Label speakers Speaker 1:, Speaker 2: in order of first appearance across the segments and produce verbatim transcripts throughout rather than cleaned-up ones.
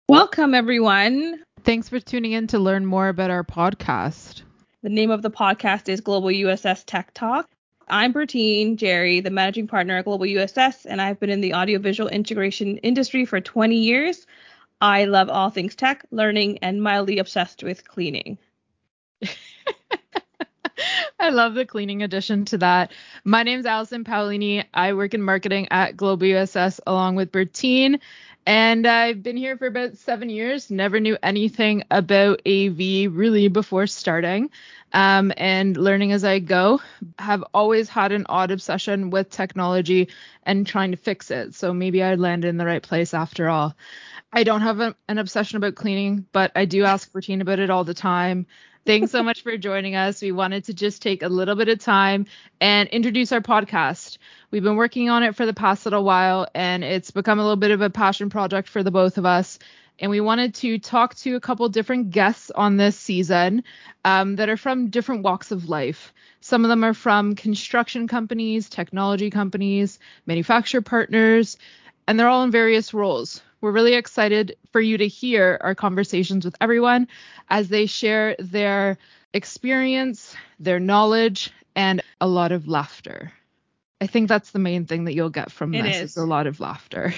Speaker 1: Welcome, everyone.
Speaker 2: Thanks for tuning in to learn more about our podcast.
Speaker 1: The name of the podcast is Global U S S Tech Talk. I'm Bertine Jerry, the managing partner at Global U S S, and I've been in the audiovisual integration industry for twenty years. I love all things tech, learning, and mildly obsessed with cleaning.
Speaker 2: I love the cleaning addition to that. My name's Allison Paolini. I work in marketing at Global U S S along with Bertine. And I've been here for about seven years. Never knew anything about A V really before starting, um, and learning as I go. Have always had an odd obsession with technology and trying to fix it. So maybe I landed in the right place after all. I don't have a, an obsession about cleaning, but I do ask Bertine about it all the time. Thanks so much for joining us. We wanted to just take a little bit of time and introduce our podcast. We've been working on it for the past little while, and it's become a little bit of a passion project for the both of us. And we wanted to talk to a couple different guests on this season um, that are from different walks of life. Some of them are from construction companies, technology companies, manufacturer partners, and they're all in various roles. We're really excited for you to hear our conversations with everyone as they share their experience, their knowledge, and a lot of laughter. I think that's the main thing that you'll get from
Speaker 1: It
Speaker 2: this
Speaker 1: is.
Speaker 2: is a lot of laughter.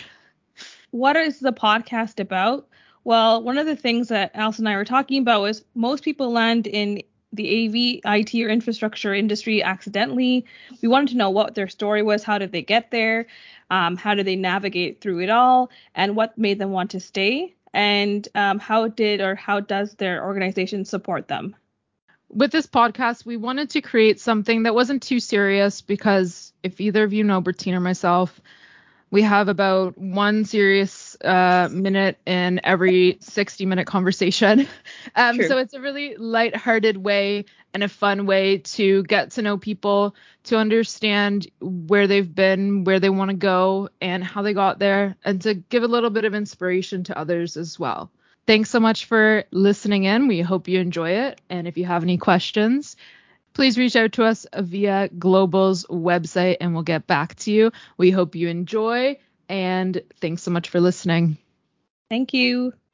Speaker 1: What is the podcast about? Well, one of the things that Alison and I were talking about was most people land in the A V, I T, or infrastructure industry accidentally. We wanted to know what their story was. How did they get there? Um, how did they navigate through it all? And what made them want to stay? And um, how did or how does their organization support them?
Speaker 2: With this podcast, we wanted to create something that wasn't too serious because if either of you know Bertine or myself, we have about one serious uh, minute in every sixty minute conversation. Um, so it's a really lighthearted way and a fun way to get to know people, to understand where they've been, where they want to go, and how they got there, and to give a little bit of inspiration to others as well. Thanks so much for listening in. We hope you enjoy it. And if you have any questions, please reach out to us via Global's website and we'll get back to you. We hope you enjoy, and thanks so much for listening.
Speaker 1: Thank you.